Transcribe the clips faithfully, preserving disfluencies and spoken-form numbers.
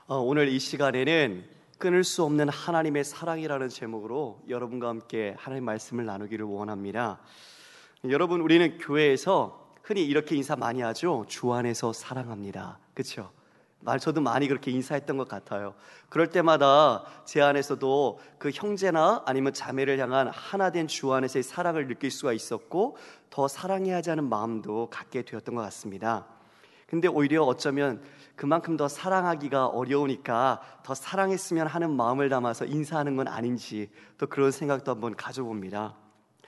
어, 오늘 이 시간에는 끊을 수 없는 하나님의 사랑이라는 제목으로 여러분과 함께 하나님 말씀을 나누기를 원합니다. 여러분, 우리는 교회에서 흔히 이렇게 인사 많이 하죠. 주 안에서 사랑합니다. 그렇죠? 말 저도 많이 그렇게 인사했던 것 같아요. 그럴 때마다 제 안에서도 그 형제나 아니면 자매를 향한 하나된 주 안에서의 사랑을 느낄 수가 있었고, 더 사랑해야 하는 마음도 갖게 되었던 것 같습니다. 근데 오히려 어쩌면 그만큼 더 사랑하기가 어려우니까 더 사랑했으면 하는 마음을 담아서 인사하는 건 아닌지 또 그런 생각도 한번 가져봅니다.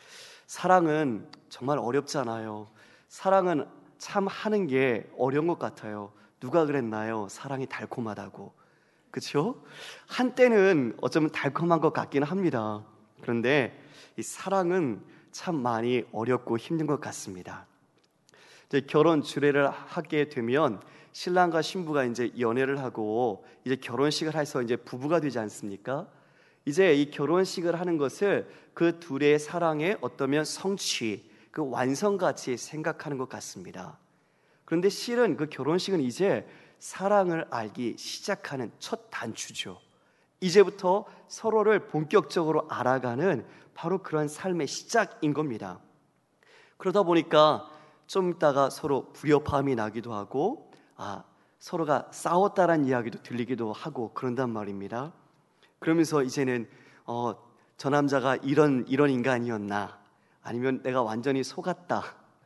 사랑은 정말 어렵잖아요. 사랑은 참 하는 게 어려운 것 같아요. 누가 그랬나요? 사랑이 달콤하다고. 그렇죠? 한때는 어쩌면 달콤한 것 같기는 합니다. 그런데 이 사랑은 참 많이 어렵고 힘든 것 같습니다. 이제 결혼 주례를 하게 되면 신랑과 신부가 이제 연애를 하고 이제 결혼식을 해서 이제 부부가 되지 않습니까? 이제 이 결혼식을 하는 것을 그 둘의 사랑의 어떠면 성취, 그 완성같이 생각하는 것 같습니다. 그런데 실은 그 결혼식은 이제 사랑을 알기 시작하는 첫 단추죠. 이제부터 서로를 본격적으로 알아가는 바로 그런 삶의 시작인 겁니다. 그러다 보니까 좀 있다가 서로 불협화음이 나기도 하고, 아, 서로가 싸웠다는 이야기도 들리기도 하고 그런단 말입니다. 그러면서 이제는 어, 저 남자가 이런 이런 인간이었나, 아니면 내가 완전히 속았다,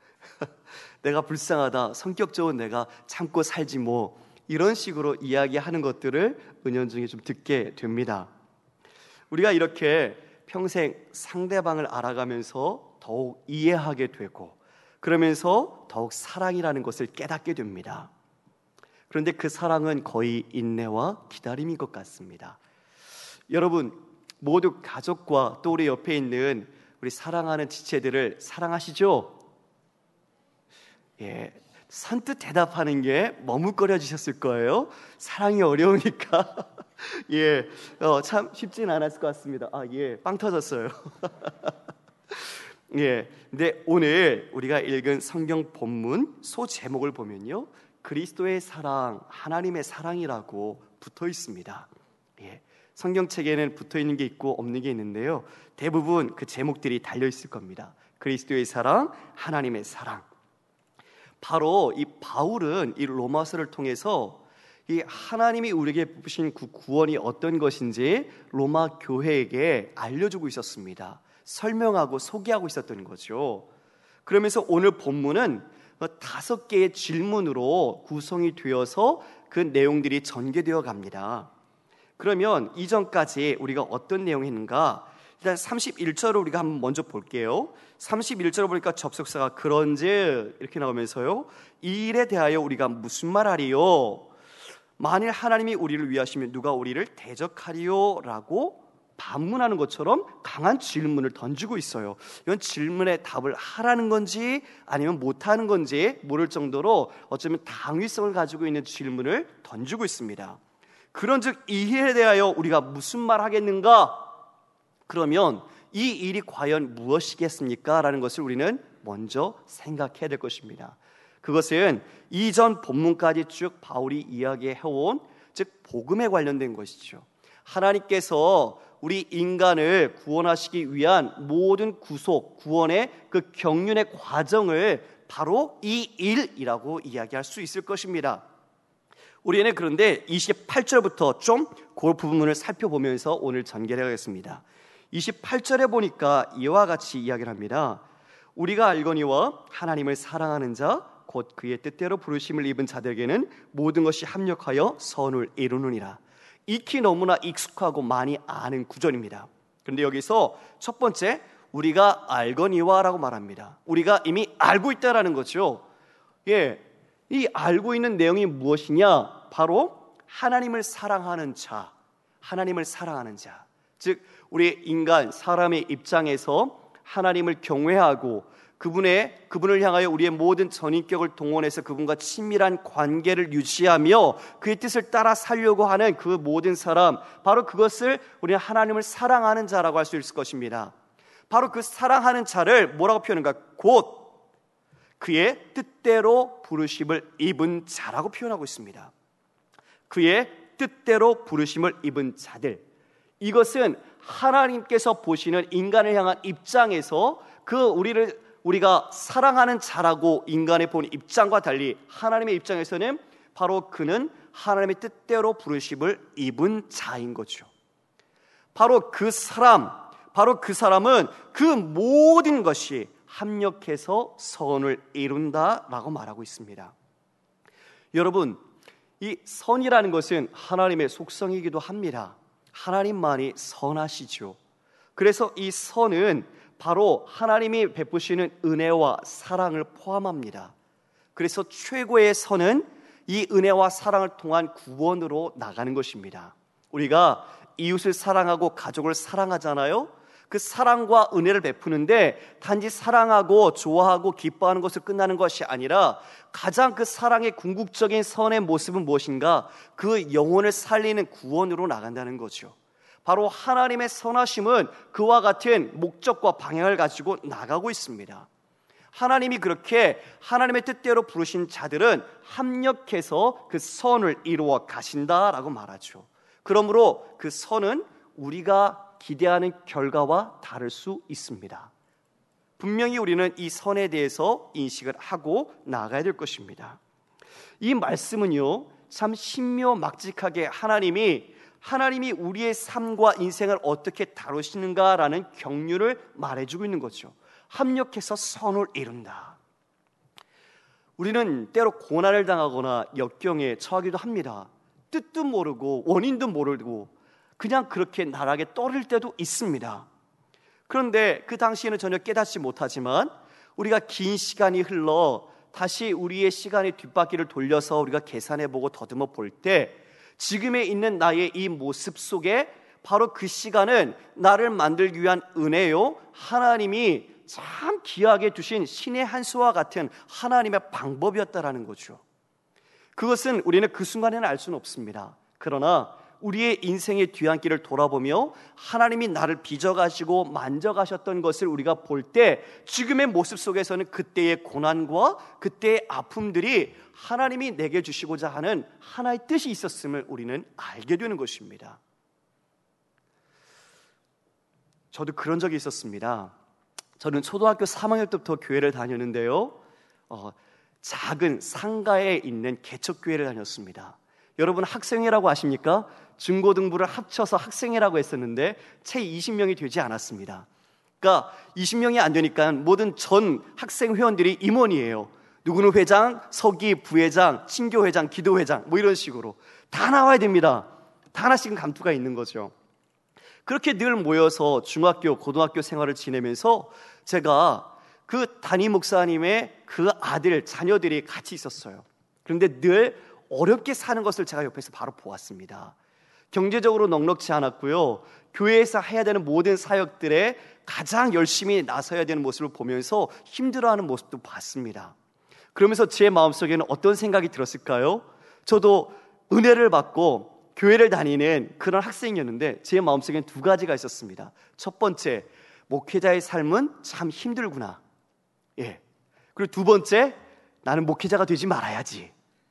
내가 불쌍하다, 성격 좋은 내가 참고 살지 뭐, 이런 식으로 이야기하는 것들을 은연중에 좀 듣게 됩니다. 우리가 이렇게 평생 상대방을 알아가면서 더욱 이해하게 되고, 그러면서 더욱 사랑이라는 것을 깨닫게 됩니다. 그런데 그 사랑은 거의 인내와 기다림인 것 같습니다. 여러분, 모두 가족과 또 우리 옆에 있는 우리 사랑하는 지체들을 사랑하시죠? 예, 선뜻 대답하는 게 머뭇거려지셨을 거예요. 사랑이 어려우니까. 예, 어, 참 쉽지는 않았을 것 같습니다. 아, 예, 빵 터졌어요. 예, 근데 오늘 우리가 읽은 성경 본문 소 제목을 보면요, 그리스도의 사랑, 하나님의 사랑이라고 붙어 있습니다. 예, 성경책에는 붙어 있는 게 있고 없는 게 있는데요, 대부분 그 제목들이 달려 있을 겁니다. 그리스도의 사랑, 하나님의 사랑. 바로 이 바울은 이 로마서를 통해서 이 하나님이 우리에게 부으신 그 구원이 어떤 것인지 로마 교회에게 알려주고 있었습니다. 설명하고 소개하고 있었던 거죠. 그러면서 오늘 본문은 다섯 개의 질문으로 구성이 되어서 그 내용들이 전개되어 갑니다. 그러면 이전까지 우리가 어떤 내용이 있는가? 일단 삼십일 절을 우리가 한번 먼저 볼게요. 삼십일 절을 보니까 접속사가 그런즉 이렇게 나오면서요, 이 일에 대하여 우리가 무슨 말하리요? 만일 하나님이 우리를 위하시면 누가 우리를 대적하리요? 라고 반문하는 것처럼 강한 질문을 던지고 있어요. 이건 질문에 답을 하라는 건지 아니면 못하는 건지 모를 정도로 어쩌면 당위성을 가지고 있는 질문을 던지고 있습니다. 그런즉 이 일에 대하여 우리가 무슨 말 하겠는가? 그러면 이 일이 과연 무엇이겠습니까? 라는 것을 우리는 먼저 생각해야 될 것입니다. 그것은 이전 본문까지 쭉 바울이 이야기해온, 즉 복음에 관련된 것이죠. 하나님께서 우리 인간을 구원하시기 위한 모든 구속, 구원의 그 경륜의 과정을 바로 이 일이라고 이야기할 수 있을 것입니다. 우리는 그런데 이십팔 절부터 좀 그 부분을 살펴보면서 오늘 전개를 하겠습니다. 이십팔 절에 보니까 이와 같이 이야기를 합니다. 우리가 알거니와 하나님을 사랑하는 자, 곧 그의 뜻대로 부르심을 입은 자들에게는 모든 것이 합력하여 선을 이루느니라. 익히 너무나 익숙하고 많이 아는 구절입니다. 그런데 여기서 첫 번째, 우리가 알거니와 라고 말합니다. 우리가 이미 알고 있다라는 거죠. 예, 이 알고 있는 내용이 무엇이냐? 바로 하나님을 사랑하는 자, 하나님을 사랑하는 자. 즉 우리 인간 사람의 입장에서 하나님을 경외하고 그분의, 그분을 향하여 우리의 모든 전인격을 동원해서 그분과 친밀한 관계를 유지하며 그의 뜻을 따라 살려고 하는 그 모든 사람, 바로 그것을 우리는 하나님을 사랑하는 자라고 할 수 있을 것입니다. 바로 그 사랑하는 자를 뭐라고 표현한가? 곧 그의 뜻대로 부르심을 입은 자라고 표현하고 있습니다. 그의 뜻대로 부르심을 입은 자들. 이것은 하나님께서 보시는 인간을 향한 입장에서 그 우리를 우리가 사랑하는 자라고 인간의 본 입장과 달리 하나님의 입장에서는 바로 그는 하나님의 뜻대로 부르심을 입은 자인 거죠. 바로 그 사람, 바로 그 사람은 그 모든 것이 합력해서 선을 이룬다라고 말하고 있습니다. 여러분, 이 선이라는 것은 하나님의 속성이기도 합니다. 하나님만이 선하시죠. 그래서 이 선은 바로 하나님이 베푸시는 은혜와 사랑을 포함합니다. 그래서 최고의 선은 이 은혜와 사랑을 통한 구원으로 나가는 것입니다. 우리가 이웃을 사랑하고 가족을 사랑하잖아요. 그 사랑과 은혜를 베푸는데 단지 사랑하고 좋아하고 기뻐하는 것을 끝나는 것이 아니라 가장 그 사랑의 궁극적인 선의 모습은 무엇인가? 그 영혼을 살리는 구원으로 나간다는 거죠. 바로 하나님의 선하심은 그와 같은 목적과 방향을 가지고 나가고 있습니다. 하나님이 그렇게 하나님의 뜻대로 부르신 자들은 합력해서 그 선을 이루어 가신다라고 말하죠. 그러므로 그 선은 우리가 기대하는 결과와 다를 수 있습니다. 분명히 우리는 이 선에 대해서 인식을 하고 나아가야 될 것입니다. 이 말씀은요, 참 신묘막직하게 하나님이 하나님이 우리의 삶과 인생을 어떻게 다루시는가라는 경륜을 말해주고 있는 거죠. 합력해서 선을 이룬다. 우리는 때로 고난을 당하거나 역경에 처하기도 합니다. 뜻도 모르고 원인도 모르고 그냥 그렇게 나락에 떨어질 때도 있습니다. 그런데 그 당시에는 전혀 깨닫지 못하지만 우리가 긴 시간이 흘러 다시 우리의 시간의 뒷바퀴를 돌려서 우리가 계산해보고 더듬어 볼 때 지금에 있는 나의 이 모습 속에 바로 그 시간은 나를 만들기 위한 은혜요, 하나님이 참 귀하게 두신 신의 한 수와 같은 하나님의 방법이었다라는 거죠. 그것은 우리는 그 순간에는 알 수는 없습니다. 그러나 우리의 인생의 뒤안길을 돌아보며 하나님이 나를 빚어가시고 만져가셨던 것을 우리가 볼 때 지금의 모습 속에서는 그때의 고난과 그때의 아픔들이 하나님이 내게 주시고자 하는 하나의 뜻이 있었음을 우리는 알게 되는 것입니다. 저도 그런 적이 있었습니다. 저는 초등학교 삼 학년 때부터 교회를 다녔는데요, 어, 작은 상가에 있는 개척교회를 다녔습니다. 여러분 학생회라고 아십니까? 중고등부를 합쳐서 학생회라고 했었는데 채 이십 명이 되지 않았습니다. 그러니까 이십 명이 안 되니까 모든 전 학생 회원들이 임원이에요. 누구는 회장, 서기, 부회장, 친교회장, 기도회장 뭐 이런 식으로 다 나와야 됩니다. 다 하나씩은 감투가 있는 거죠. 그렇게 늘 모여서 중학교, 고등학교 생활을 지내면서 제가 그 담임 목사님의 그 아들, 자녀들이 같이 있었어요. 그런데 늘 어렵게 사는 것을 제가 옆에서 바로 보았습니다. 경제적으로 넉넉지 않았고요. 교회에서 해야 되는 모든 사역들에 가장 열심히 나서야 되는 모습을 보면서 힘들어하는 모습도 봤습니다. 그러면서 제 마음속에는 어떤 생각이 들었을까요? 저도 은혜를 받고 교회를 다니는 그런 학생이었는데 제 마음속에는 두 가지가 있었습니다. 첫 번째, 목회자의 삶은 참 힘들구나. 예. 그리고 두 번째, 나는 목회자가 되지 말아야지.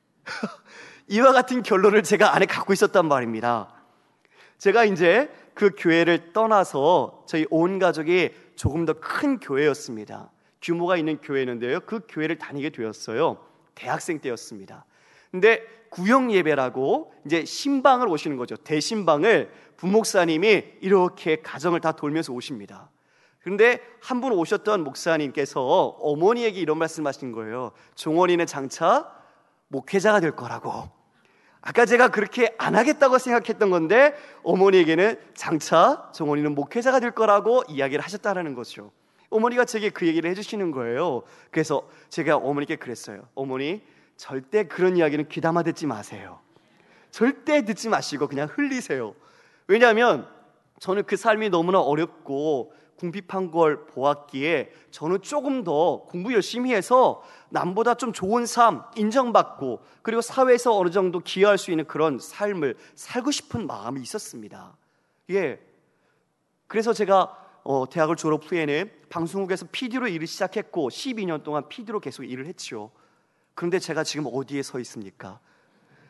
이와 같은 결론을 제가 안에 갖고 있었단 말입니다. 제가 이제 그 교회를 떠나서 저희 온 가족이 조금 더 큰 교회였습니다. 규모가 있는 교회였는데요, 그 교회를 다니게 되었어요. 대학생 때였습니다. 근데 구역 예배라고 이제 신방을 오시는 거죠. 대신방을 부목사님이 이렇게 가정을 다 돌면서 오십니다. 그런데 한 분 오셨던 목사님께서 어머니에게 이런 말씀하신 거예요. 종원이는 장차 목회자가 될 거라고. 아까 제가 그렇게 안 하겠다고 생각했던 건데 어머니에게는 장차 종원이는 목회자가 될 거라고 이야기를 하셨다는 거죠. 어머니가 제게 그 얘기를 해주시는 거예요. 그래서 제가 어머니께 그랬어요. 어머니, 절대 그런 이야기는 귀담아 듣지 마세요. 절대 듣지 마시고 그냥 흘리세요. 왜냐하면 저는 그 삶이 너무나 어렵고 궁핍한 걸 보았기에 저는 조금 더 공부 열심히 해서 남보다 좀 좋은 삶 인정받고 그리고 사회에서 어느 정도 기여할 수 있는 그런 삶을 살고 싶은 마음이 있었습니다. 예. 그래서 제가 어, 대학을 졸업 후에는 방송국에서 피디로 일을 시작했고 십이 년 동안 피디로 계속 일을 했죠. 그런데 제가 지금 어디에 서 있습니까?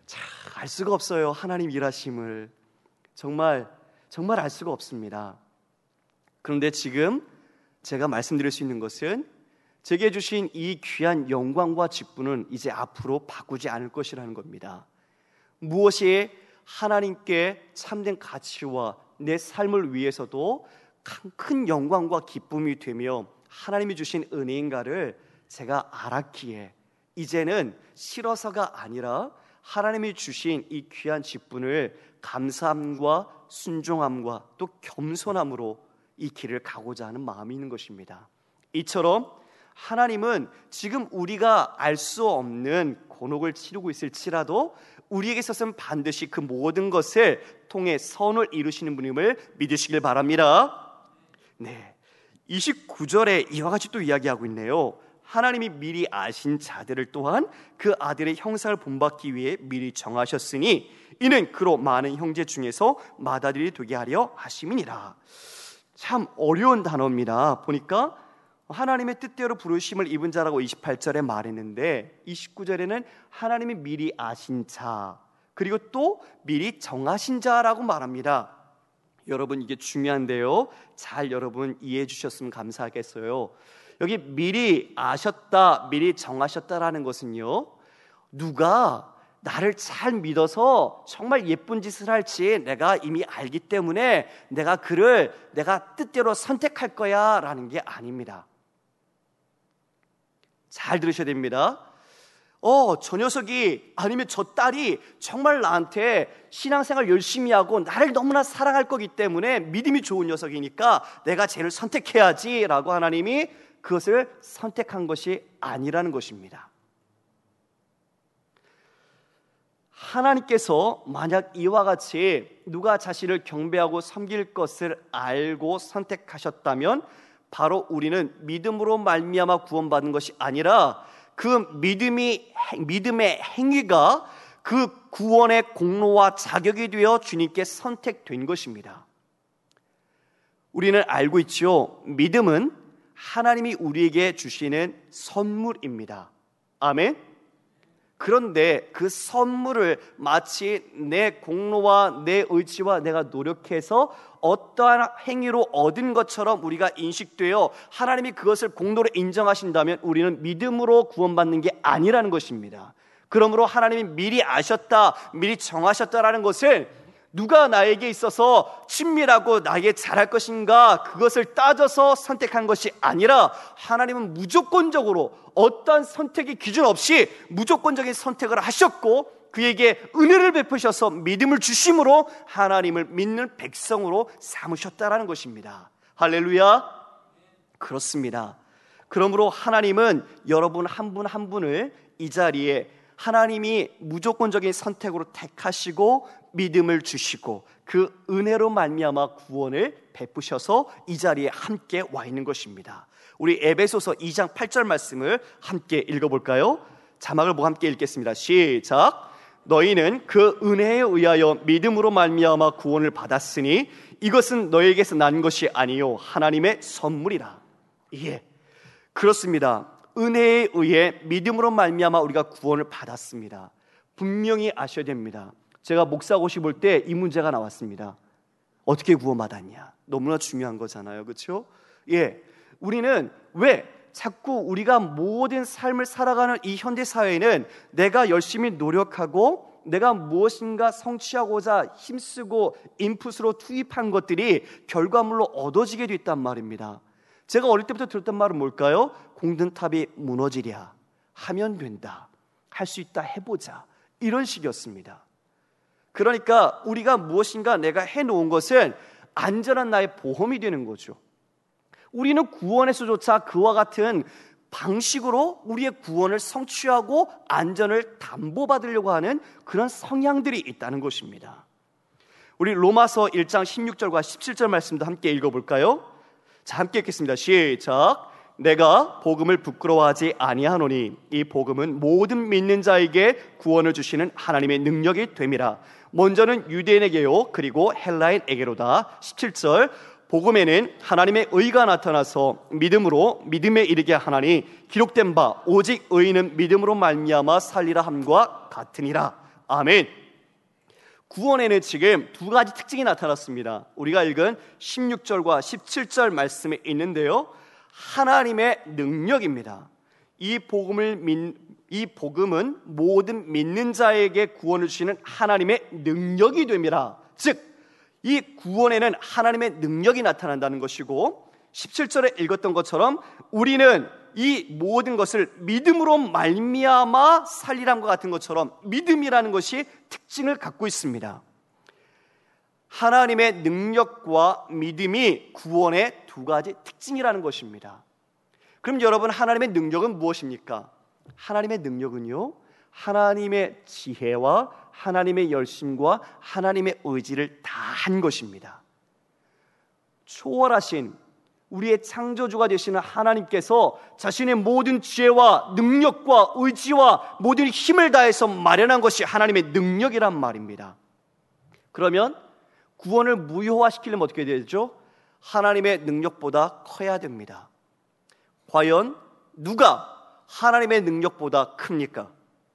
참 알 수가 없어요. 하나님 일하심을 정말 정말 알 수가 없습니다. 그런데 지금 제가 말씀드릴 수 있는 것은 제게 주신 이 귀한 영광과 직분은 이제 앞으로 바꾸지 않을 것이라는 겁니다. 무엇이 하나님께 참된 가치와 내 삶을 위해서도 큰 영광과 기쁨이 되며 하나님이 주신 은혜인가를 제가 알았기에 이제는 싫어서가 아니라 하나님이 주신 이 귀한 직분을 감사함과 순종함과 또 겸손함으로 이 길을 가고자 하는 마음이 있는 것입니다. 이처럼 하나님은 지금 우리가 알 수 없는 곤혹을 치르고 있을지라도 우리에게 있어서는 반드시 그 모든 것을 통해 선을 이루시는 분임을 믿으시길 바랍니다. 네, 이십구 절에 이와 같이 또 이야기하고 있네요. 하나님이 미리 아신 자들을 또한 그 아들의 형상을 본받기 위해 미리 정하셨으니 이는 그로 많은 형제 중에서 맏아들이 되게 하려 하심이니라. 참 어려운 단어입니다. 보니까 하나님의 뜻대로 부르심을 입은 자라고 이십팔 절에 말했는데 이십구 절에는 하나님이 미리 아신 자 그리고 또 미리 정하신 자라고 말합니다. 여러분 이게 중요한데요, 잘 여러분 이해해 주셨으면 감사하겠어요. 여기 미리 아셨다, 미리 정하셨다라는 것은요, 누가 나를 잘 믿어서 정말 예쁜 짓을 할지 내가 이미 알기 때문에 내가 그를 내가 뜻대로 선택할 거야 라는 게 아닙니다. 잘 들으셔야 됩니다. 어, 저 녀석이 아니면 저 딸이 정말 나한테 신앙생활 열심히 하고 나를 너무나 사랑할 거기 때문에 믿음이 좋은 녀석이니까 내가 쟤를 선택해야지 라고 하나님이 그것을 선택한 것이 아니라는 것입니다. 하나님께서 만약 이와 같이 누가 자신을 경배하고 섬길 것을 알고 선택하셨다면 바로 우리는 믿음으로 말미암아 구원받은 것이 아니라 그 믿음이, 믿음의 행위가 그 구원의 공로와 자격이 되어 주님께 선택된 것입니다. 우리는 알고 있죠. 믿음은 하나님이 우리에게 주시는 선물입니다. 아멘. 그런데 그 선물을 마치 내 공로와 내 의지와 내가 노력해서 어떠한 행위로 얻은 것처럼 우리가 인식되어 하나님이 그것을 공로로 인정하신다면 우리는 믿음으로 구원받는 게 아니라는 것입니다. 그러므로 하나님이 미리 아셨다, 미리 정하셨다라는 것을 누가 나에게 있어서 친밀하고 나에게 잘할 것인가 그것을 따져서 선택한 것이 아니라 하나님은 무조건적으로 어떠한 선택의 기준 없이 무조건적인 선택을 하셨고 그에게 은혜를 베푸셔서 믿음을 주심으로 하나님을 믿는 백성으로 삼으셨다라는 것입니다. 할렐루야. 그렇습니다. 그러므로 하나님은 여러분 한 분 한 분을 이 자리에 하나님이 무조건적인 선택으로 택하시고 믿음을 주시고 그 은혜로 말미암아 구원을 베푸셔서 이 자리에 함께 와 있는 것입니다. 우리 에베소서 이 장 팔 절 말씀을 함께 읽어볼까요? 자막을 보고 함께 읽겠습니다. 시작. 너희는 그 은혜에 의하여 믿음으로 말미암아 구원을 받았으니 이것은 너희에게서 난 것이 아니요 하나님의 선물이라. 예, 그렇습니다. 은혜에 의해 믿음으로 말미암아 우리가 구원을 받았습니다. 분명히 아셔야 됩니다. 제가 목사고시 볼 때 이 문제가 나왔습니다. 어떻게 구원받았냐? 너무나 중요한 거잖아요, 그렇죠? 예, 우리는 왜 자꾸 우리가 모든 삶을 살아가는 이 현대 사회에는 내가 열심히 노력하고 내가 무엇인가 성취하고자 힘쓰고 인풋으로 투입한 것들이 결과물로 얻어지게 됐단 말입니다. 제가 어릴 때부터 들었던 말은 뭘까요? 공든탑이 무너지랴 하면 된다, 할 수 있다 해보자, 이런 식이었습니다. 그러니까 우리가 무엇인가 내가 해놓은 것은 안전한 나의 보험이 되는 거죠. 우리는 구원에서조차 그와 같은 방식으로 우리의 구원을 성취하고 안전을 담보받으려고 하는 그런 성향들이 있다는 것입니다. 우리 로마서 일 장 십육 절과 십칠 절 말씀도 함께 읽어볼까요? 자, 함께 읽겠습니다. 시작. 내가 복음을 부끄러워하지 아니하노니 이 복음은 모든 믿는 자에게 구원을 주시는 하나님의 능력이 됨이라. 먼저는 유대인에게요 그리고 헬라인에게로다. 십칠 절. 복음에는 하나님의 의가 나타나서 믿음으로 믿음에 이르게 하나니 기록된 바 오직 의인은 믿음으로 말미암아 살리라 함과 같으니라. 아멘. 구원에는 지금 두 가지 특징이 나타났습니다. 우리가 읽은 십육 절과 십칠 절 말씀에 있는데요, 하나님의 능력입니다. 이 복음을 믿, 이 복음은 모든 믿는 자에게 구원을 주시는 하나님의 능력이 됩니다. 즉, 이 구원에는 하나님의 능력이 나타난다는 것이고, 십칠 절에 읽었던 것처럼 우리는 이 모든 것을 믿음으로 말미암아 살리람과 같은 것처럼 믿음이라는 것이 특징을 갖고 있습니다. 하나님의 능력과 믿음이 구원의 두 가지 특징이라는 것입니다. 그럼 여러분, 하나님의 능력은 무엇입니까? 하나님의 능력은요, 하나님의 지혜와 하나님의 열심과 하나님의 의지를 다한 것입니다. 초월하신 우리의 창조주가 되시는 하나님께서 자신의 모든 지혜와 능력과 의지와 모든 힘을 다해서 마련한 것이 하나님의 능력이란 말입니다. 그러면 구원을 무효화시키려면 어떻게 되죠? 하나님의 능력보다 커야 됩니다. 과연 누가 하나님의 능력보다 큽니까?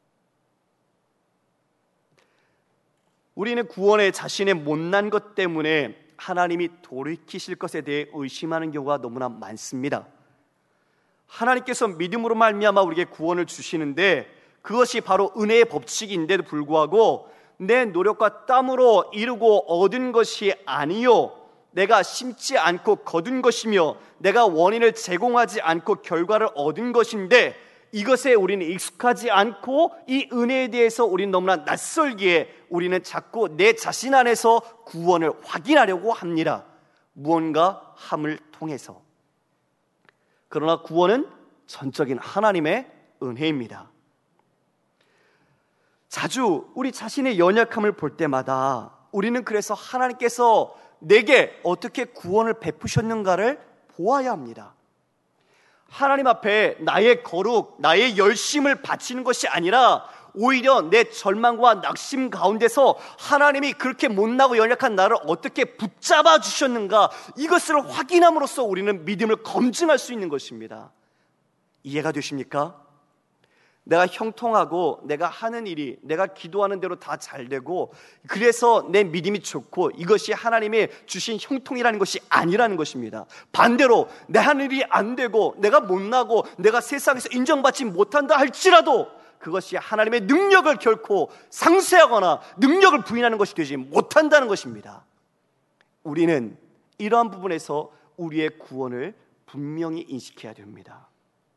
우리는 구원에 자신의 못난 것 때문에 하나님이 돌이키실 것에 대해 의심하는 경우가 너무나 많습니다. 하나님께서 믿음으로 말미암아 우리에게 구원을 주시는데 그것이 바로 은혜의 법칙인데도 불구하고 내 노력과 땀으로 이루고 얻은 것이 아니요, 내가 심지 않고 거둔 것이며 내가 원인을 제공하지 않고 결과를 얻은 것인데, 이것에 우리는 익숙하지 않고 이 은혜에 대해서 우리는 너무나 낯설기에 우리는 자꾸 내 자신 안에서 구원을 확인하려고 합니다. 무언가 함을 통해서. 그러나 구원은 전적인 하나님의 은혜입니다. 자주 우리 자신의 연약함을 볼 때마다 우리는 그래서 하나님께서 내게 어떻게 구원을 베푸셨는가를 보아야 합니다. 하나님 앞에 나의 거룩, 나의 열심을 바치는 것이 아니라 오히려 내 절망과 낙심 가운데서 하나님이 그렇게 못나고 연약한 나를 어떻게 붙잡아 주셨는가, 이것을 확인함으로써 우리는 믿음을 검증할 수 있는 것입니다. 이해가 되십니까? 내가 형통하고 내가 하는 일이 내가 기도하는 대로 다 잘 되고 그래서 내 믿음이 좋고 이것이 하나님이 주신 형통이라는 것이 아니라는 것입니다. 반대로 내 하는 일이 안 되고 내가 못나고 내가 세상에서 인정받지 못한다 할지라도 그것이 하나님의 능력을 결코 상쇄하거나 능력을 부인하는 것이 되지 못한다는 것입니다. 우리는 이러한 부분에서 우리의 구원을 분명히 인식해야 됩니다.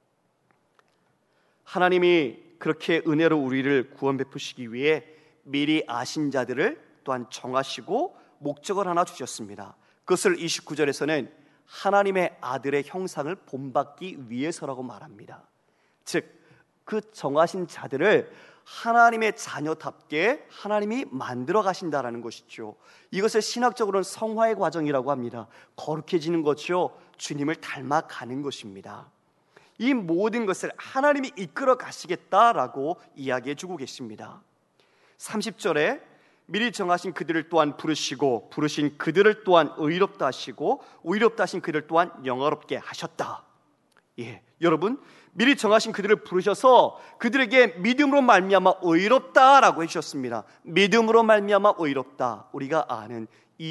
하나님이 그렇게 은혜로 우리를 구원 베푸시기 위해 미리 아신 자들을 또한 정하시고 목적을 하나 주셨습니다. 그것을 이십구 절에서는 하나님의 아들의 형상을 본받기 위해서라고 말합니다. 즉, 그 정하신 자들을 하나님의 자녀답게 하나님이 만들어 가신다라는 것이죠. 이것을 신학적으로는 성화의 과정이라고 합니다. 거룩해지는 것이요, 주님을 닮아가는 것입니다. 이 모든 것을 하나님이 이끌어 가시겠다라고 이야기해 주고 계십니다. 삼십 절에 미리 정하신 그들을 또한 부르시고 부르신 그들을 또한 의롭다 하시고 의롭다 하신 그들을 또한 영화롭게 하셨다. 예, 여러분, 미리 정하신 그들을 부르셔서 그들에게 믿음으로 말미암아 의롭다라고 해주셨습니다. 믿음으로 말미암아 의롭다, 우리가 아는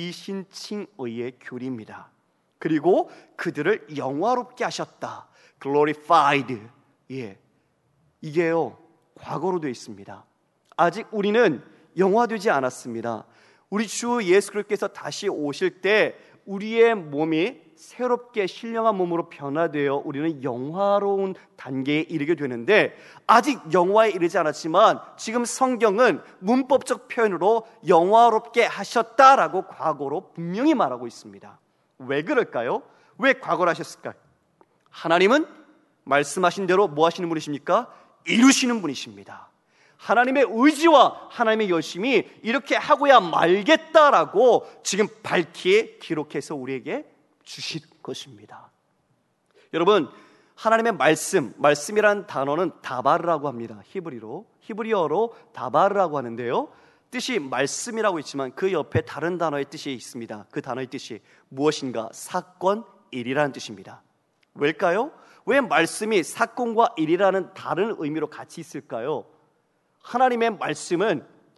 이신칭의의 교리입니다. 그리고 그들을 영화롭게 하셨다, glorified. 예, 이게요 과거로 되어 있습니다. 아직 우리는 영화되지 않았습니다. 우리 주 예수 그리스도께서 다시 오실 때 우리의 몸이 새롭게 신령한 몸으로 변화되어 우리는 영화로운 단계에 이르게 되는데, 아직 영화에 이르지 않았지만 지금 성경은 문법적 표현으로 영화롭게 하셨다라고 과거로 분명히 말하고 있습니다. 왜 그럴까요? 왜 과거로 하셨을까요? 하나님은 말씀하신 대로 뭐 하시는 분이십니까? 이루시는 분이십니다. 하나님의 의지와 하나님의 열심이 이렇게 하고야 말겠다라고 지금 밝히 기록해서 우리에게 주신 것입니다. 여러분, 하나님의 말씀, 말씀이라는 단어는 다바르라고 합니다. 히브리로, 히브리어로 다바르라고 하는데요, 뜻이 말씀이라고 있지만 그 옆에 다른 단어의 뜻이 있습니다. 그 단어의 뜻이 무엇인가? 사건, 일이라는 뜻입니다. 왜일까요? 왜 말씀이 사건과 일이라는 다른 의미로 같이 있을까요? 하나님의 말씀은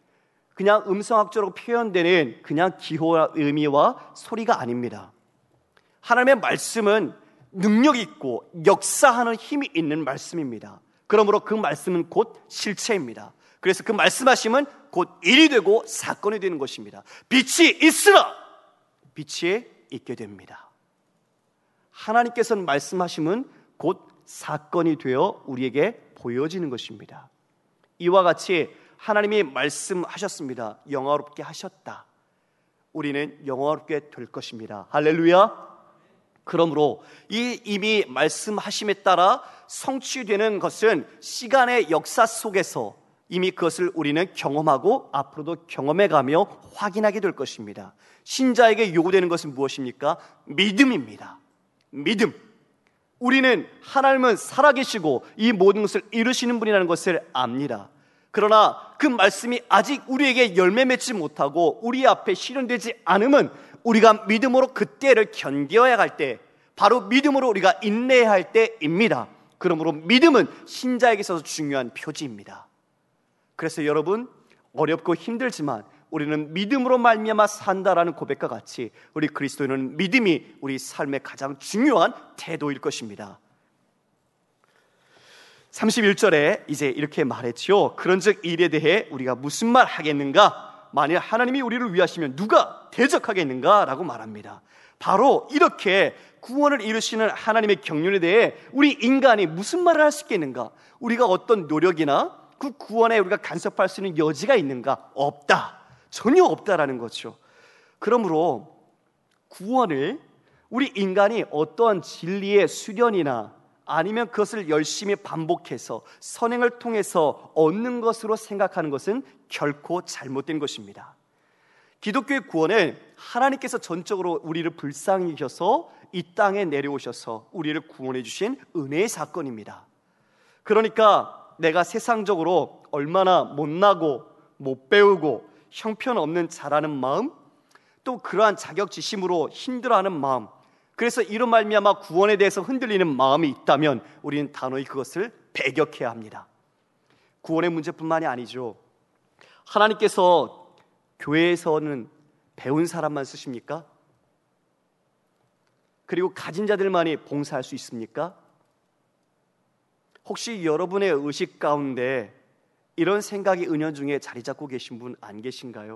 그냥 음성학적으로 표현되는 그냥 기호와 의미와 소리가 아닙니다. 하나님의 말씀은 능력 있고 역사하는 힘이 있는 말씀입니다. 그러므로 그 말씀은 곧 실체입니다. 그래서 그 말씀하심은 곧 일이 되고 사건이 되는 것입니다. 빛이 있으라! 빛이 있게 됩니다. 하나님께서는 말씀하심은 곧 사건이 되어 우리에게 보여지는 것입니다. 이와 같이 하나님이 말씀하셨습니다. 영화롭게 하셨다. 우리는 영화롭게 될 것입니다. 할렐루야. 그러므로 이 이미 말씀하심에 따라 성취되는 것은 시간의 역사 속에서 이미 그것을 우리는 경험하고 앞으로도 경험해가며 확인하게 될 것입니다. 신자에게 요구되는 것은 무엇입니까? 믿음입니다. 믿음. 우리는 하나님은 살아계시고 이 모든 것을 이루시는 분이라는 것을 압니다. 그러나 그 말씀이 아직 우리에게 열매 맺지 못하고 우리 앞에 실현되지 않으면 우리가 믿음으로 그때를 견뎌야 할 때, 바로 믿음으로 우리가 인내해야 할 때입니다. 그러므로 믿음은 신자에게 있어서 중요한 표지입니다. 그래서 여러분, 어렵고 힘들지만 우리는 믿음으로 말미암아 산다라는 고백과 같이 우리 그리스도인은 믿음이 우리 삶의 가장 중요한 태도일 것입니다. 삼십일 절에 이제 이렇게 말했죠. 그런즉 이 일에 대해 우리가 무슨 말 하겠는가? 만일 하나님이 우리를 위하시면 누가 대적하겠는가? 라고 말합니다. 바로 이렇게 구원을 이루시는 하나님의 경륜에 대해 우리 인간이 무슨 말을 할 수 있겠는가? 우리가 어떤 노력이나 그 구원에 우리가 간섭할 수 있는 여지가 있는가? 없다. 전혀 없다라는 거죠. 그러므로 구원을 우리 인간이 어떠한 진리의 수련이나 아니면 그것을 열심히 반복해서 선행을 통해서 얻는 것으로 생각하는 것은 결코 잘못된 것입니다. 기독교의 구원은 하나님께서 전적으로 우리를 불쌍히 여기셔서 이 땅에 내려오셔서 우리를 구원해 주신 은혜의 사건입니다. 그러니까 내가 세상적으로 얼마나 못나고 못 배우고 형편없는 자라는 마음, 또 그러한 자격지심으로 힘들어하는 마음, 그래서 이런 말미암아 구원에 대해서 흔들리는 마음이 있다면 우리는 단호히 그것을 배격해야 합니다. 구원의 문제뿐만이 아니죠. 하나님께서 교회에서는 배운 사람만 쓰십니까? 그리고 가진 자들만이 봉사할 수 있습니까? 혹시 여러분의 의식 가운데 이런 생각이 은연중에 자리 잡고 계신 분 안 계신가요?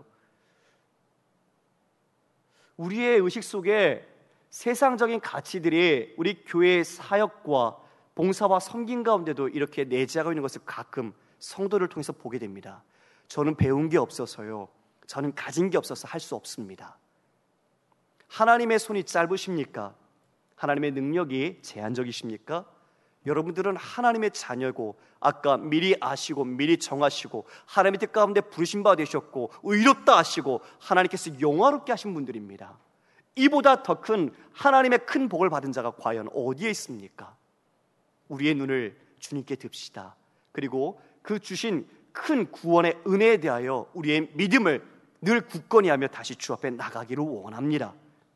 우리의 의식 속에 세상적인 가치들이 우리 교회의 사역과 봉사와 섬김 가운데도 이렇게 내재하고 있는 것을 가끔 성도를 통해서 보게 됩니다. 저는 배운 게 없어서요, 저는 가진 게 없어서 할 수 없습니다. 하나님의 손이 짧으십니까? 하나님의 능력이 제한적이십니까? 여러분들은 하나님의 자녀고 아까 미리 아시고 미리 정하시고 하나님의 뜻 가운데 부르신 바 되셨고 의롭다 하시고 하나님께서 영화롭게 하신 분들입니다. 이보다 더 큰 하나님의 큰 복을 받은 자가 과연 어디에 있습니까? 우리의 눈을 주님께 듭시다. 그리고 그 주신 큰 구원의 은혜에 대하여 우리의 믿음을 늘 굳건히 하며 다시 주 앞에 나가기를 원합니다.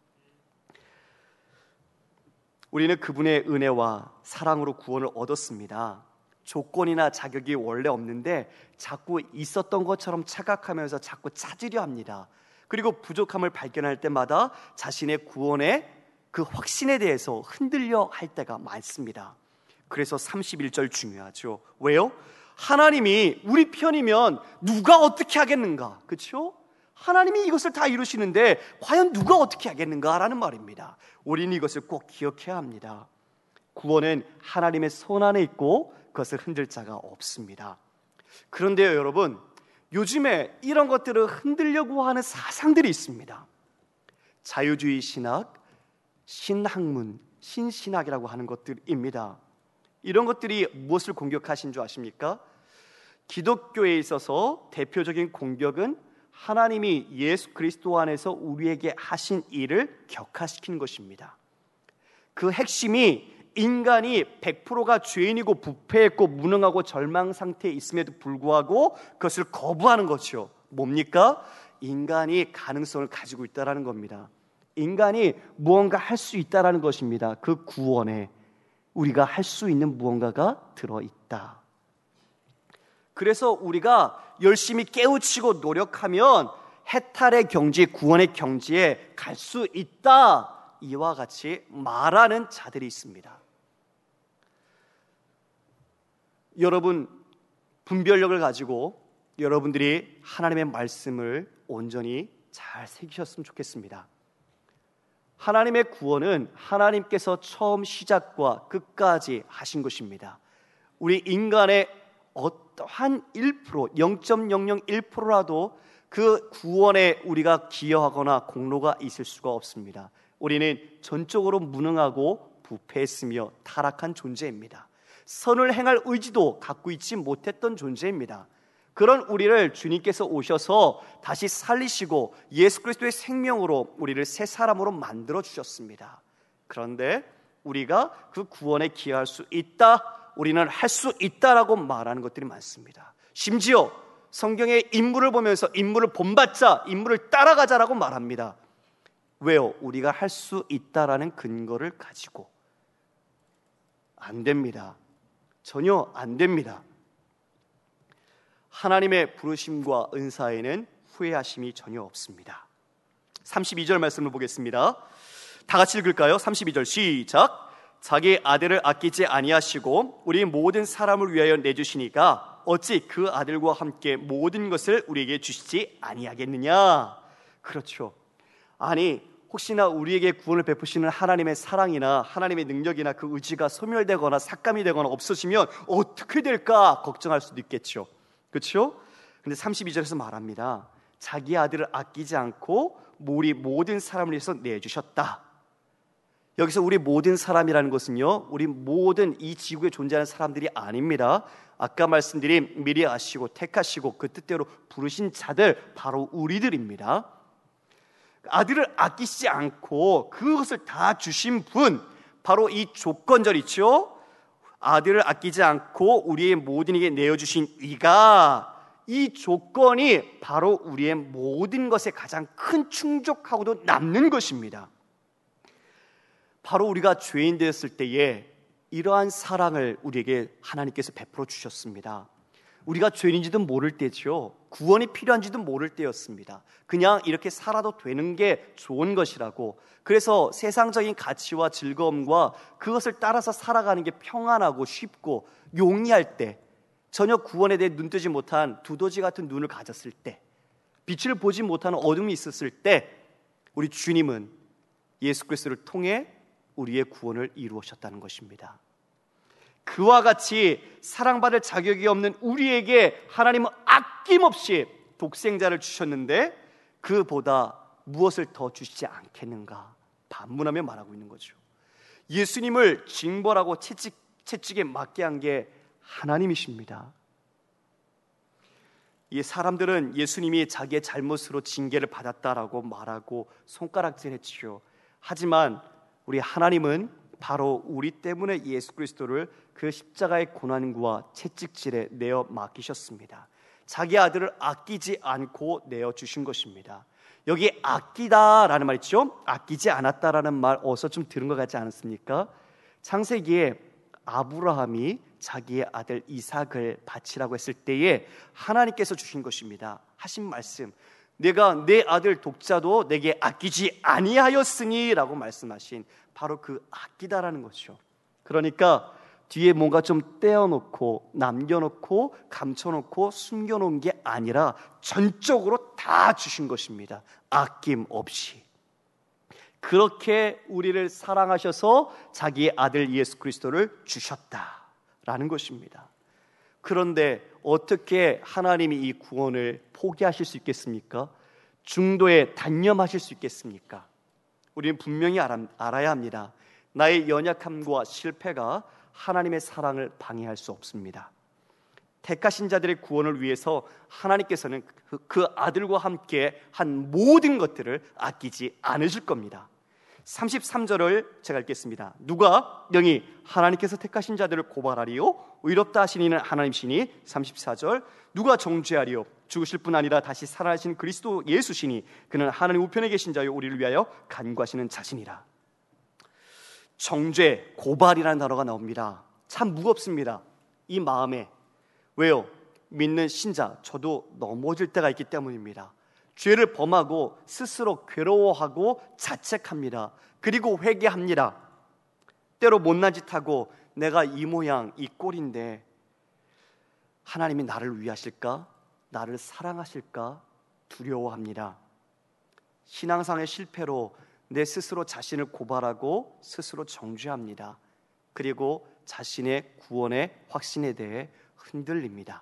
우리는 그분의 은혜와 사랑으로 구원을 얻었습니다. 조건이나 자격이 원래 없는데 자꾸 있었던 것처럼 착각하면서 자꾸 찾으려 합니다. 그리고 부족함을 발견할 때마다 자신의 구원의 그 확신에 대해서 흔들려 할 때가 많습니다. 그래서 삼십일 절 중요하죠. 왜요? 하나님이 우리 편이면 누가 어떻게 하겠는가? 그렇죠? 하나님이 이것을 다 이루시는데 과연 누가 어떻게 하겠는가라는 말입니다. 우리는 이것을 꼭 기억해야 합니다. 구원은 하나님의 손 안에 있고 그것을 흔들 자가 없습니다. 그런데요, 여러분, 요즘에 이런 것들을 흔들려고 하는 사상들이 있습니다. 자유주의 신학, 신학문, 신신학이라고 하는 것들입니다. 이런 것들이 무엇을 공격하신 줄 아십니까? 기독교에 있어서 대표적인 공격은 하나님이 예수 그리스도 안에서 우리에게 하신 일을 격화시키는 것입니다. 그 핵심이 인간이 백 퍼센트가 죄인이고 부패했고 무능하고 절망 상태에 있음에도 불구하고 그것을 거부하는 것이요. 뭡니까? 인간이 가능성을 가지고 있다는 겁니다. 인간이 무언가 할 수 있다는 것입니다. 그 구원에 우리가 할 수 있는 무언가가 들어있다. 그래서 우리가 열심히 깨우치고 노력하면 해탈의 경지, 구원의 경지에 갈 수 있다, 이와 같이 말하는 자들이 있습니다. 여러분, 분별력을 가지고 여러분들이 하나님의 말씀을 온전히 잘 새기셨으면 좋겠습니다. 하나님의 구원은 하나님께서 처음 시작과 끝까지 하신 것입니다. 우리 인간의 어떠한 일 퍼센트, 영 점 영영일 퍼센트라도 그 구원에 우리가 기여하거나 공로가 있을 수가 없습니다. 우리는 전적으로 무능하고 부패했으며 타락한 존재입니다. 선을 행할 의지도 갖고 있지 못했던 존재입니다. 그런 우리를 주님께서 오셔서 다시 살리시고 예수 그리스도의 생명으로 우리를 새 사람으로 만들어 주셨습니다. 그런데 우리가 그 구원에 기여할 수 있다, 우리는 할 수 있다라고 말하는 것들이 많습니다. 심지어 성경의 인물을 보면서 인물을 본받자, 인물을 따라가자라고 말합니다. 왜요? 우리가 할 수 있다라는 근거를 가지고. 안 됩니다. 전혀 안 됩니다. 하나님의 부르심과 은사에는 후회하심이 전혀 없습니다. 삼십이 절 말씀을 보겠습니다. 다 같이 읽을까요? 삼십이 절 시작. 자기 아들을 아끼지 아니하시고 우리 모든 사람을 위하여 내주시니까 어찌 그 아들과 함께 모든 것을 우리에게 주시지 아니하겠느냐. 그렇죠. 아니, 혹시나 우리에게 구원을 베푸시는 하나님의 사랑이나 하나님의 능력이나 그 의지가 소멸되거나 삭감이 되거나 없어지면 어떻게 될까 걱정할 수도 있겠죠. 그렇죠? 근데 삼십이 절에서 말합니다. 자기 아들을 아끼지 않고 우리 모든 사람을 위해서 내주셨다. 여기서 우리 모든 사람이라는 것은요, 우리 모든 이 지구에 존재하는 사람들이 아닙니다. 아까 말씀드린 미리 아시고 택하시고 그 뜻대로 부르신 자들, 바로 우리들입니다. 아들을 아끼시지 않고 그것을 다 주신 분, 바로 이 조건절 있죠. 아들을 아끼지 않고 우리의 모든 이에게 내어주신 이가, 이 조건이 바로 우리의 모든 것에 가장 큰 충족하고도 남는 것입니다. 바로 우리가 죄인 되었을 때에 이러한 사랑을 우리에게 하나님께서 베풀어 주셨습니다. 우리가 죄인인지도 모를 때죠. 구원이 필요한지도 모를 때였습니다. 그냥 이렇게 살아도 되는 게 좋은 것이라고, 그래서 세상적인 가치와 즐거움과 그것을 따라서 살아가는 게 평안하고 쉽고 용이할 때, 전혀 구원에 대해 눈뜨지 못한 두더지 같은 눈을 가졌을 때, 빛을 보지 못하는 어둠이 있었을 때, 우리 주님은 예수 그리스도를 통해 우리의 구원을 이루셨다는 것입니다. 그와 같이 사랑받을 자격이 없는 우리에게 하나님은 아낌없이 독생자를 주셨는데 그보다 무엇을 더 주시지 않겠는가 반문하며 말하고 있는 거죠. 예수님을 징벌하고 채찍, 채찍에 맞게 한 게 하나님이십니다. 이 사람들은 예수님이 자기의 잘못으로 징계를 받았다라고 말하고 손가락질했지요. 하지만 우리 하나님은 바로 우리 때문에 예수 그리스도를 그 십자가의 고난과 채찍질에 내어 맡기셨습니다. 자기 아들을 아끼지 않고 내어 주신 것입니다. 여기 아끼다라는 말 있죠? 아끼지 않았다라는 말 어서 좀 들은 것 같지 않습니까? 창세기에 아브라함이 자기의 아들 이삭을 바치라고 했을 때에 하나님께서 주신 것입니다. 하신 말씀, 내가 내 아들 독자도 내게 아끼지 아니하였으니 라고 말씀하신 바로 그 아끼다라는 거죠. 그러니까 뒤에 뭔가 좀 떼어놓고 남겨놓고 감춰놓고 숨겨놓은 게 아니라 전적으로 다 주신 것입니다. 아낌없이. 그렇게 우리를 사랑하셔서 자기의 아들 예수 그리스도를 주셨다라는 것입니다. 그런데 어떻게 하나님이 이 구원을 포기하실 수 있겠습니까? 중도에 단념하실 수 있겠습니까? 우리는 분명히 알아, 알아야 합니다. 나의 연약함과 실패가 하나님의 사랑을 방해할 수 없습니다. 택하신 자들의 구원을 위해서 하나님께서는 그, 그 아들과 함께 한 모든 것들을 아끼지 않으실 겁니다. 삼십삼 절을 제가 읽겠습니다. 누가 영이 하나님께서 택하신 자들을 고발하리요 의롭다 하신 이는 하나님이시니. 삼십사 절 누가 정죄하리요 죽으실 뿐 아니라 다시 살아나신 그리스도 예수시니 그는 하나님 우편에 계신 자요 우리를 위하여 간구하시는 자신이라. 정죄, 고발이라는 단어가 나옵니다. 참 무겁습니다. 이 마음에. 왜요? 믿는 신자, 저도 넘어질 때가 있기 때문입니다. 죄를 범하고 스스로 괴로워하고 자책합니다. 그리고 회개합니다. 때로 못난 짓 하고 내가 이 모양 이 꼴인데 하나님이 나를 위하실까? 나를 사랑하실까? 두려워합니다. 신앙상의 실패로 내 스스로 자신을 고발하고 스스로 정죄합니다. 그리고 자신의 구원의 확신에 대해 흔들립니다.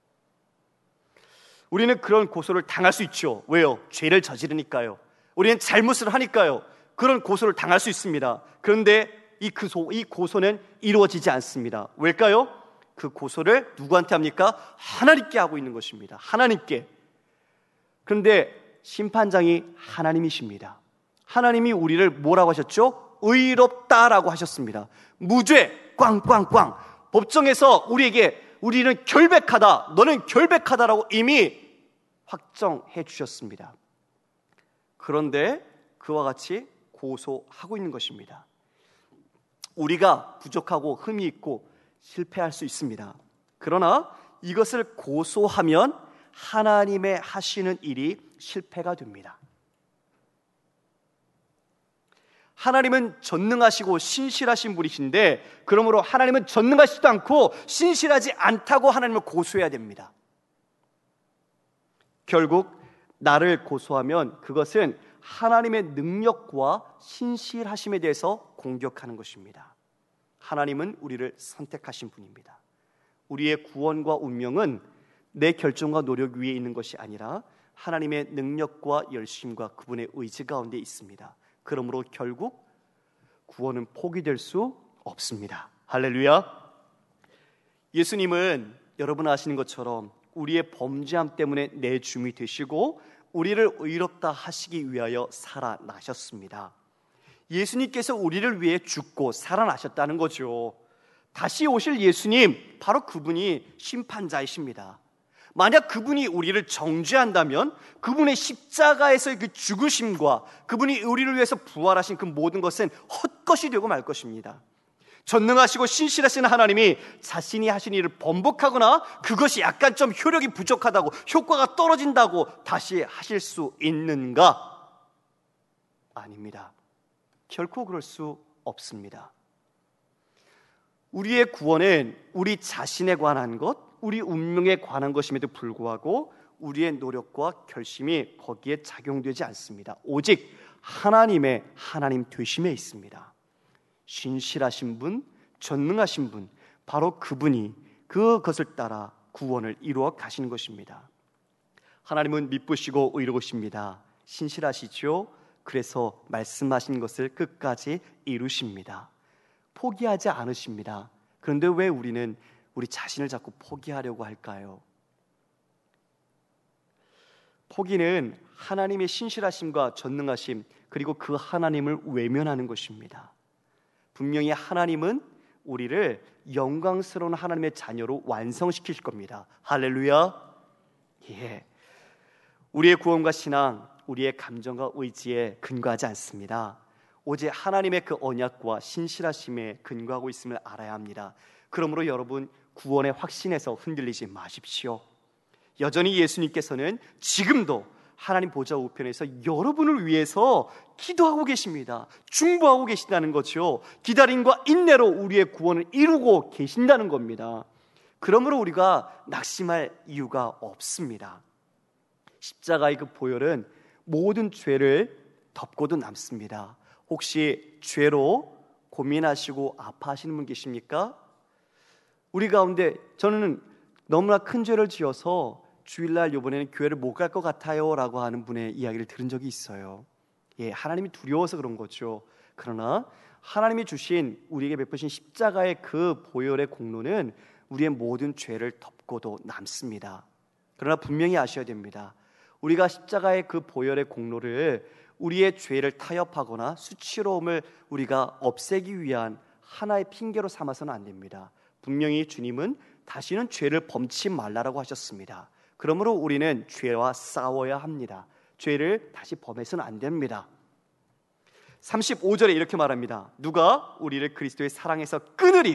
우리는 그런 고소를 당할 수 있죠. 왜요? 죄를 저지르니까요. 우리는 잘못을 하니까요. 그런 고소를 당할 수 있습니다. 그런데 이, 고소, 이 고소는 이루어지지 않습니다. 왜일까요? 그 고소를 누구한테 합니까? 하나님께 하고 있는 것입니다. 하나님께. 그런데 심판장이 하나님이십니다. 하나님이 우리를 뭐라고 하셨죠? 의롭다라고 하셨습니다. 무죄, 꽝꽝꽝. 법정에서 우리에게 우리는 결백하다, 너는 결백하다라고 이미 확정해 주셨습니다. 그런데 그와 같이 고소하고 있는 것입니다. 우리가 부족하고 흠이 있고 실패할 수 있습니다. 그러나 이것을 고소하면 하나님의 하시는 일이 실패가 됩니다. 하나님은 전능하시고 신실하신 분이신데, 그러므로 하나님은 전능하시지도 않고 신실하지 않다고 하나님을 고소해야 됩니다. 결국 나를 고소하면 그것은 하나님의 능력과 신실하심에 대해서 공격하는 것입니다. 하나님은 우리를 선택하신 분입니다. 우리의 구원과 운명은 내 결정과 노력 위에 있는 것이 아니라 하나님의 능력과 열심과 그분의 의지 가운데 있습니다. 그러므로 결국 구원은 포기될 수 없습니다. 할렐루야. 예수님은 여러분 아시는 것처럼 우리의 범죄함 때문에 내 주님이 되시고 우리를 의롭다 하시기 위하여 살아나셨습니다. 예수님께서 우리를 위해 죽고 살아나셨다는 거죠. 다시 오실 예수님, 바로 그분이 심판자이십니다. 만약 그분이 우리를 정죄한다면 그분의 십자가에서의 그 죽으심과 그분이 우리를 위해서 부활하신 그 모든 것은 헛것이 되고 말 것입니다. 전능하시고 신실하신 하나님이 자신이 하신 일을 번복하거나 그것이 약간 좀 효력이 부족하다고, 효과가 떨어진다고 다시 하실 수 있는가? 아닙니다. 결코 그럴 수 없습니다. 우리의 구원은 우리 자신에 관한 것, 우리 운명에 관한 것임에도 불구하고 우리의 노력과 결심이 거기에 작용되지 않습니다. 오직 하나님의 하나님 되심에 있습니다. 신실하신 분, 전능하신 분, 바로 그분이 그것을 따라 구원을 이루어 가시는 것입니다. 하나님은 미쁘시고 의로우십니다. 신실하시죠? 그래서 말씀하신 것을 끝까지 이루십니다. 포기하지 않으십니다. 그런데 왜 우리는 우리 자신을 자꾸 포기하려고 할까요? 포기는 하나님의 신실하심과 전능하심, 그리고 그 하나님을 외면하는 것입니다. 분명히 하나님은 우리를 영광스러운 하나님의 자녀로 완성시킬 겁니다. 할렐루야. 예. 우리의 구원과 신앙, 우리의 감정과 의지에 근거하지 않습니다. 오직 하나님의 그 언약과 신실하심에 근거하고 있음을 알아야 합니다. 그러므로 여러분, 구원의 확신에서 흔들리지 마십시오. 여전히 예수님께서는 지금도 하나님 보좌 우편에서 여러분을 위해서 기도하고 계십니다. 중보하고 계신다는 거죠. 기다림과 인내로 우리의 구원을 이루고 계신다는 겁니다. 그러므로 우리가 낙심할 이유가 없습니다. 십자가의 그 보혈은 모든 죄를 덮고도 남습니다. 혹시 죄로 고민하시고 아파하시는 분 계십니까? 우리 가운데 저는 너무나 큰 죄를 지어서 주일날 이번에는 교회를 못 갈 것 같아요 라고 하는 분의 이야기를 들은 적이 있어요. 예, 하나님이 두려워서 그런 거죠. 그러나 하나님이 주신, 우리에게 베푸신 십자가의 그 보혈의 공로는 우리의 모든 죄를 덮고도 남습니다. 그러나 분명히 아셔야 됩니다. 우리가 십자가의 그 보혈의 공로를 우리의 죄를 타협하거나 수치로움을 우리가 없애기 위한 하나의 핑계로 삼아서는 안 됩니다. 분명히 주님은 다시는 죄를 범치 말라라고 하셨습니다. 그러므로 우리는 죄와 싸워야 합니다. 죄를 다시 범해서는 안 됩니다. 삼십오 절에 이렇게 말합니다. 누가 우리를 그리스도의 사랑에서 끊으리요?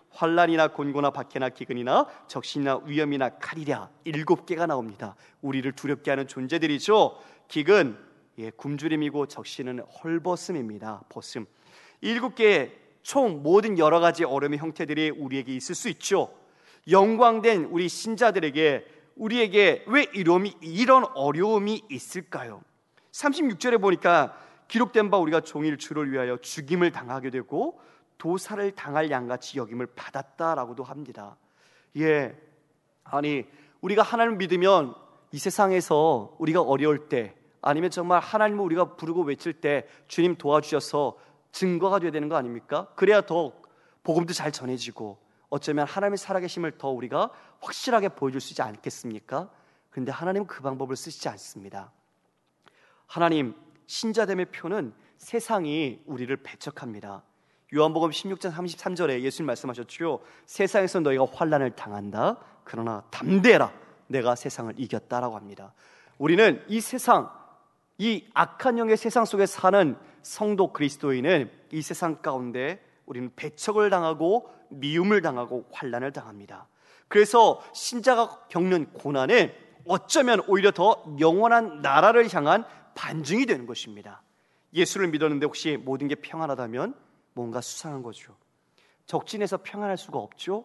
환난이나 곤고나 박해나 기근이나 적신이나 위험이나 칼이랴. 일곱 개가 나옵니다. 우리를 두렵게 하는 존재들이죠. 기근, 예, 굶주림이고 적신은 헐벗음입니다. 벗음. 일곱 개의 총 모든 여러 가지 어려움의 형태들이 우리에게 있을 수 있죠. 영광된 우리 신자들에게, 우리에게 왜 이런, 이런 어려움이 있을까요? 삼십육 절에 보니까 기록된 바 우리가 종일 주를 위하여 죽임을 당하게 되고 도살을 당할 양같이 여김을 받았다라고도 합니다. 예, 아니 우리가 하나님을 믿으면 이 세상에서 우리가 어려울 때, 아니면 정말 하나님을 우리가 부르고 외칠 때 주님 도와주셔서 증거가 되어야 되는 거 아닙니까? 그래야 더 복음도 잘 전해지고 어쩌면 하나님의 살아계심을 더 우리가 확실하게 보여줄 수 있지 않겠습니까? 그런데 하나님은 그 방법을 쓰시지 않습니다. 하나님, 신자됨의 표는 세상이 우리를 배척합니다. 요한복음 십육 장 삼십삼 절에 예수님 말씀하셨죠. 세상에서 너희가 환난을 당한다. 그러나 담대해라. 내가 세상을 이겼다라고 합니다. 우리는 이 세상, 이 악한 영의 세상 속에 사는 성도 그리스도인은 이 세상 가운데 우리는 배척을 당하고 미움을 당하고 환난을 당합니다. 그래서 신자가 겪는 고난은 어쩌면 오히려 더 영원한 나라를 향한 반증이 되는 것입니다. 예수를 믿었는데 혹시 모든 게 평안하다면 뭔가 수상한 거죠. 적진에서 평안할 수가 없죠.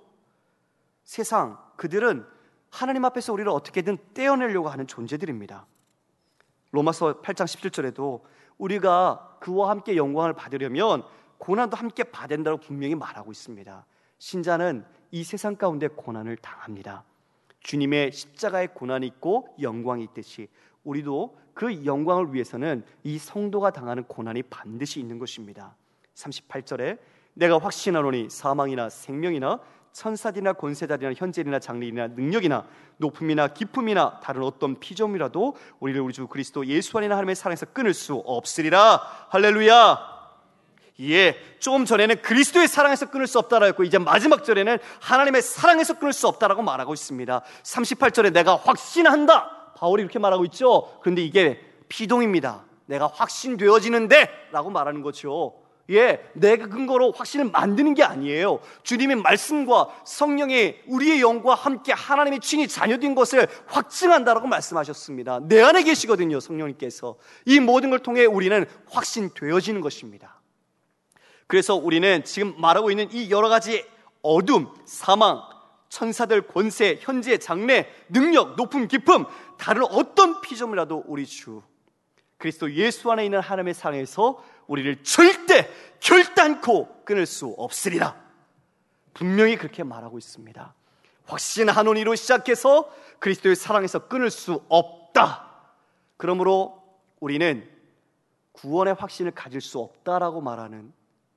세상, 그들은 하나님 앞에서 우리를 어떻게든 떼어내려고 하는 존재들입니다. 로마서 팔 장 십칠 절에도 우리가 그와 함께 영광을 받으려면 고난도 함께 받아야 된다고 분명히 말하고 있습니다. 신자는 이 세상 가운데 고난을 당합니다. 주님의 십자가의 고난이 있고 영광이 있듯이 우리도 그 영광을 위해서는 이 성도가 당하는 고난이 반드시 있는 것입니다. 삼십팔 절에 내가 확신하노니 사망이나 생명이나 천사들이나 권세자들이나 현재이나 장래이나 능력이나 높음이나 깊음이나 다른 어떤 피조물이라도 우리를 우리 주 그리스도 예수 안에 하나님의 사랑에서 끊을 수 없으리라. 할렐루야. 예, 조금 전에는 그리스도의 사랑에서 끊을 수 없다라고 했고 이제 마지막 절에는 하나님의 사랑에서 끊을 수 없다라고 말하고 있습니다. 삼십팔 절에 내가 확신한다. 바울이 이렇게 말하고 있죠. 그런데 이게 피동입니다. 내가 확신되어지는데 라고 말하는 거죠. 예, 내 근거로 확신을 만드는 게 아니에요. 주님의 말씀과 성령이 우리의 영과 함께 하나님의 친히 자녀된 것을 확증한다라고 말씀하셨습니다. 내 안에 계시거든요, 성령님께서. 이 모든 걸 통해 우리는 확신되어지는 것입니다. 그래서 우리는 지금 말하고 있는 이 여러 가지 어둠, 사망, 천사들, 권세, 현재, 장래, 능력, 높음, 깊음, 다른 어떤 피조물이라도 우리 주 그리스도 예수 안에 있는 하나님의 사랑에서 우리를 절대 결단코 끊을 수 없으리라. 분명히 그렇게 말하고 있습니다. 확신하노니로 시작해서 그리스도의 사랑에서 끊을 수 없다. 그러므로 우리는 구원의 확신을 가질 수 없다라고 말하는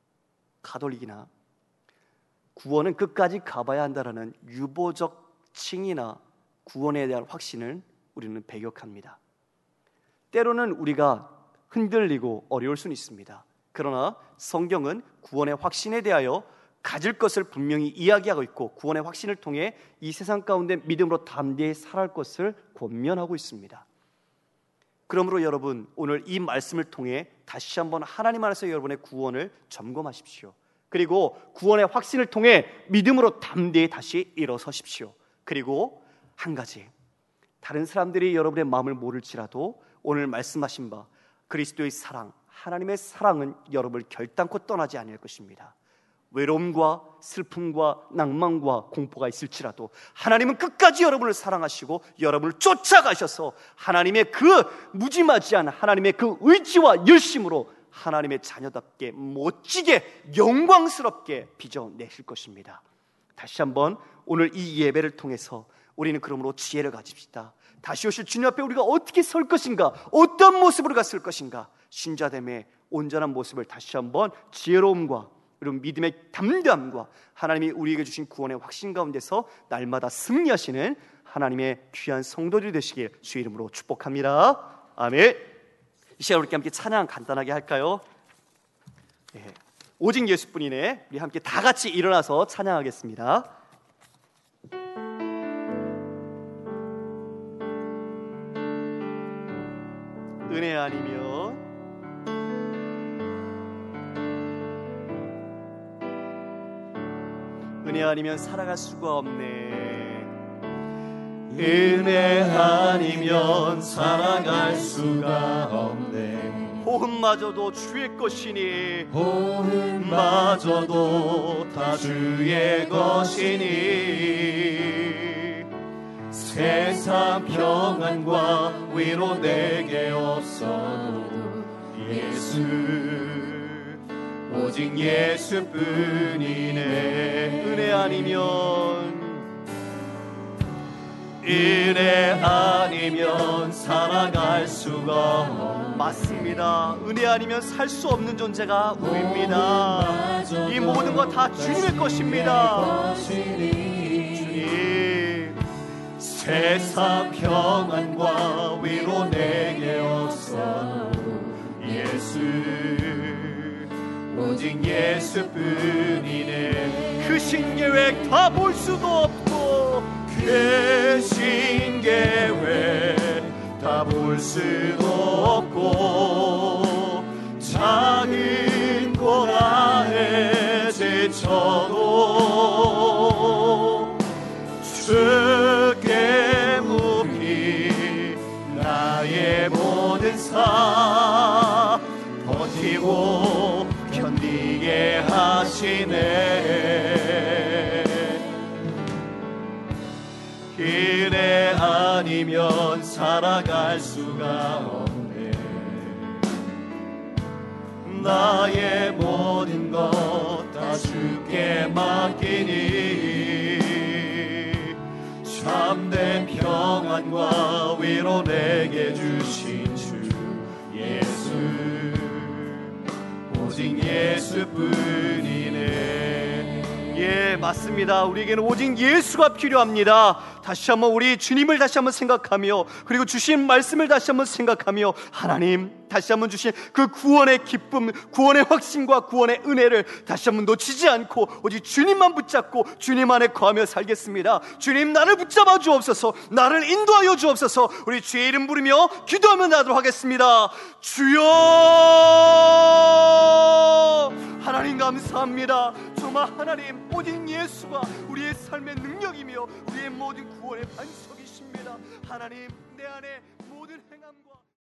가톨릭이나 구원은 끝까지 가봐야 한다라는 유보적 칭이나 구원에 대한 확신을 우리는 배격합니다. 때로는 우리가 흔들리고 어려울 수는 있습니다. 그러나 성경은 구원의 확신에 대하여 가질 것을 분명히 이야기하고 있고 구원의 확신을 통해 이 세상 가운데 믿음으로 담대히 살아갈 것을 권면하고 있습니다. 그러므로 여러분, 오늘 이 말씀을 통해 다시 한번 하나님 안에서 여러분의 구원을 점검하십시오. 그리고 구원의 확신을 통해 믿음으로 담대히 다시 일어서십시오. 그리고 한 가지, 다른 사람들이 여러분의 마음을 모를지라도 오늘 말씀하신 바 그리스도의 사랑, 하나님의 사랑은 여러분을 결단코 떠나지 않을 것입니다. 외로움과 슬픔과 낭만과 공포가 있을지라도 하나님은 끝까지 여러분을 사랑하시고 여러분을 쫓아가셔서 하나님의 그 무지막지한 하나님의 그 의지와 열심으로 하나님의 자녀답게 멋지게 영광스럽게 빚어내실 것입니다. 다시 한번 오늘 이 예배를 통해서 우리는 그러므로 지혜를 가집시다. 다시 오실 주님 앞에 우리가 어떻게 설 것인가, 어떤 모습으로 갔을 것인가, 신자됨의 온전한 모습을 다시 한번 지혜로움과 그리고 믿음의 담대함과 하나님이 우리에게 주신 구원의 확신 가운데서 날마다 승리하시는 하나님의 귀한 성도들이 되시길 주의 이름으로 축복합니다. 아멘. 이 시간 우리 함께 찬양 간단하게 할까요? 네. 오직 예수뿐이네. 우리 함께 다 같이 일어나서 찬양하겠습니다. 은혜 아니며 은혜 은혜 아니면 살아갈 수가 없네. 은혜 아니면 살아갈 수가 없네. 호흡마저도 주의 것이니 호흡마저도 다 주의 것이니 세상 평안과 위로 내게 없어도 예수 오직 예수뿐이네. 은혜 아니면 은혜 아니면 살아갈 수가 없네. 맞습니다. 은혜 아니면 살 수 없는 존재가 우리입니다. 이 모든 것 다 주님의 것입니다. 주님, 세상 평안과 위로 내게 없어도 예수 오직 예수뿐이네. 그 신계획 다 볼 수도 없고 그 신계획 다 볼 수도 없고 작은 고난에 지쳐도 주께 묻기 나의 모든 삶 버티고 견디게 하시네. 은혜 아니면 살아갈 수가 없네. 나의 모든 것 다 주께 맡기니 참된 평안과 위로 내게 주신 주 예수 오직 예수뿐이네. 예, 맞습니다. 우리에게는 오직 예수가 필요합니다. 다시 한번 우리 주님을 다시 한번 생각하며 그리고 주신 말씀을 다시 한번 생각하며 하나님 다시 한번 주신 그 구원의 기쁨, 구원의 확신과 구원의 은혜를 다시 한번 놓치지 않고 오직 주님만 붙잡고 주님 안에 거하며 살겠습니다. 주님, 나를 붙잡아 주옵소서. 나를 인도하여 주옵소서. 우리 주의 이름 부르며 기도하며 나도록 하겠습니다. 주여, 하나님 감사합니다. 정말 하나님, 오직 예수가 우리의 삶의 능력이며 우리의 모든 구원의 반석이십니다. 하나님, 내 안에